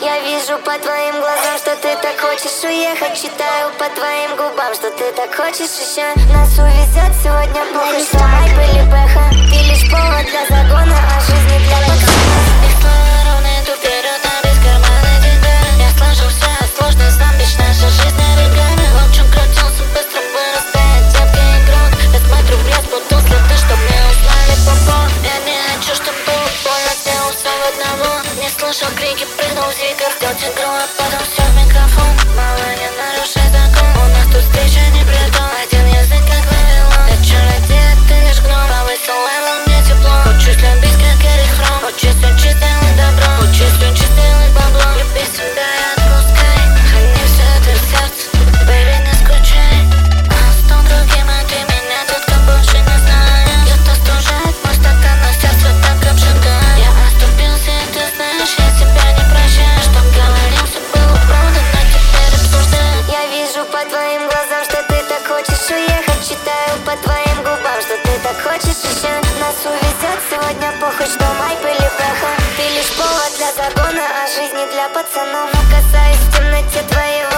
Я вижу по твоим глазам, что ты так хочешь уехать. Читаю по твоим губам, что ты так хочешь еще. Нас увезет сегодня похуй, что майп или бэха. Ты лишь повод для загона, а жизни для пацана. Их слова ровно иду вперед, а без кармана деньга. Я сложил все от сложный сам, ведь наша жизнь оригами. Лучше крутился, быстро вырастает детка игрок. Я смотрю в лес, буду следы, чтоб не узнали попо. Я не хочу, чтоб было больно, сделал все в одного. Не слышал крики, прыгнул зигар, сделал игру, а потом все в микрофон. Мало не нарушай закон, у нас тут встреча не притон. Один язык как Вавилон, я чародей, а ты лишь гном. Повысил левел, мне тепло, учусь любить как Эрих Фром. Учусь делать добро, учусь делать бабло. Люби себя и отпускай, храни все это в сердце, baby, не скучай. А стал другим, а ты меня тут как больше не знаешь. Я остужает мой стакан, на сердце так обжигает. Я оступился, и ты знаешь, я себя не прощаю. Что говорил, все было правда, но теперь обсуждаю. Я вижу по твоим глазам, что ты так хочешь уехать. Читаю по твоим губам, что ты так хочешь еще. Нас увезет сегодня похуй, что майп или бэха. Ты лишь повод для загона, а жизни для пацанов. Но касаюсь в темноте твоего